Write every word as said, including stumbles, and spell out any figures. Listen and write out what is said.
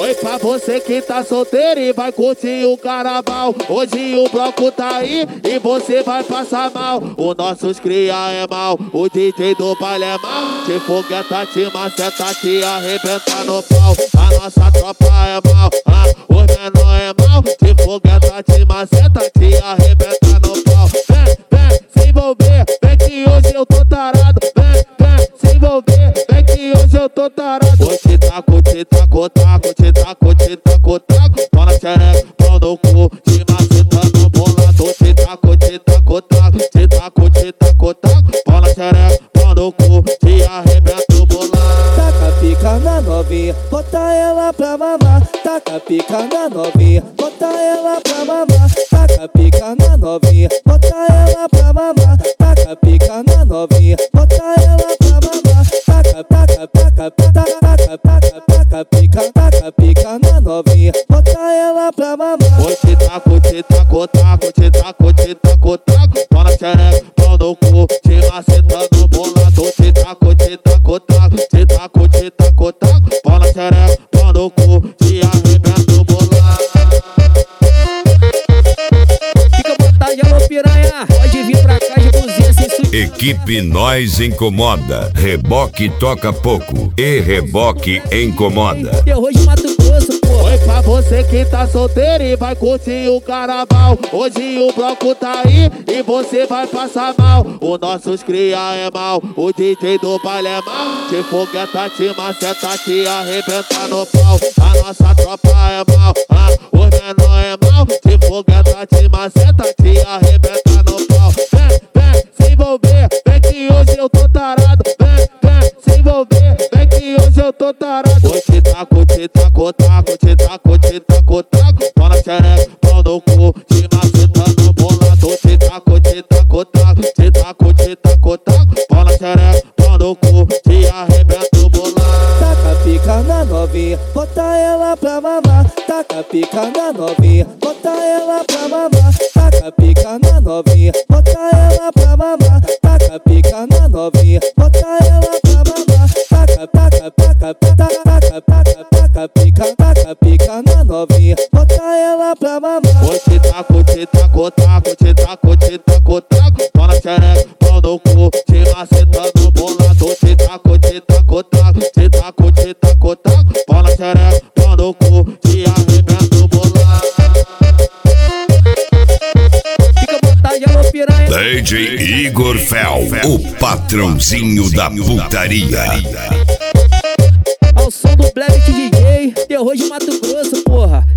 Oi pra você que tá solteiro e vai curtir o carnaval. Hoje o bloco tá aí e você vai passar mal. O nossos cria é mal, o D J do baile é mal. Te fogueta, te maceta, te arrebenta no pau. A nossa tropa é mal, ah, os menor é mal. Te fogueta, te maceta, te arrebenta no pau. Vem, vem, se envolver, vem que hoje eu tô tarado. Vem, vem, se envolver, vem que hoje eu tô tarado. Vou te taco, te taco, taco, te taco, te taco, taco. Pau na xereca, pau no cu, te maceta no bolado. Te taco, te taco, taco, te taco, te taco, taco. Pau na xereca, pau no cu, te arrebenta o bolado. Taca pica na novinha, bota ela pra mamar. Taca pica na novinha, bota ela pra mamar. Taca pica na novinha, bota ela pra mamar. Taca pica na novinha, bota ela pra mamar. Taca, taca, taca, taca, taca, taca, taca pica, taca pica na novinha, bota ela pra mamar. Oi, te taco, te taco, taco, te taco, te taco, taco. Pau na xereca, pau no cu, te maceta no bolado. Te taco, te taco, taco, te taco, te taco, taco. Pau na xereca, pau no cu, te arrebenta o bolado. Fica à vontade, alô piranha, pode vir pra cá de cozinha sem su... Equipe Nós Incomoda. Reboque toca pouco e reboque incomoda. Terror de Mato Grosso, pô. Oi pra você que tá solteiro e vai curtir o carnaval. Hoje o bloco tá aí e você vai passar mal. O nossos cria é mal, o D J do baile é mal. Te fogueta, te maceta, te arrebenta no pau. A nossa tropa é mal, ah, os menor é mal. Te fogueta, te maceta, te arrebenta no pau. Vem, vem, se envolver, vem que hoje eu tô tarado. Vem, vem, se envolver, vem que hoje eu tô tarado. Oi, te taco, te taco, taco, te taco, te taco, taco. Pau na xereca, pau no cu, te maceta no bolado. Te taco, te taco, taco, te taco, te taco, taco. Pau na xereca, pau no cu, te arrebenta o bolado. Taca pica na novinha, bota ela pra mamar. Taca pica na novinha, bota ela pra mamar. Taca pica na novinha, bota ela pra mamar. Taca pica na novinha, bota ela pra mamar. Taca, taca, taca, taca, taca, taca, taca pica, taca pica na novinha, bota ela pra mamar. Oi, te taco, te taco, taco, te taco, te taco, taco. Pau na xereca, pau no cu, te maceta no bolado. Te taco, te taco, taco, te taco, te taco, taco. Pau na xereca, pau no cu, te arrebenta o bolado. Fica à vontade, alô piranha. D J Igor Fel, o patrãozinho da putaria. Ao som do Black D J, terror de Mato Grosso, porra.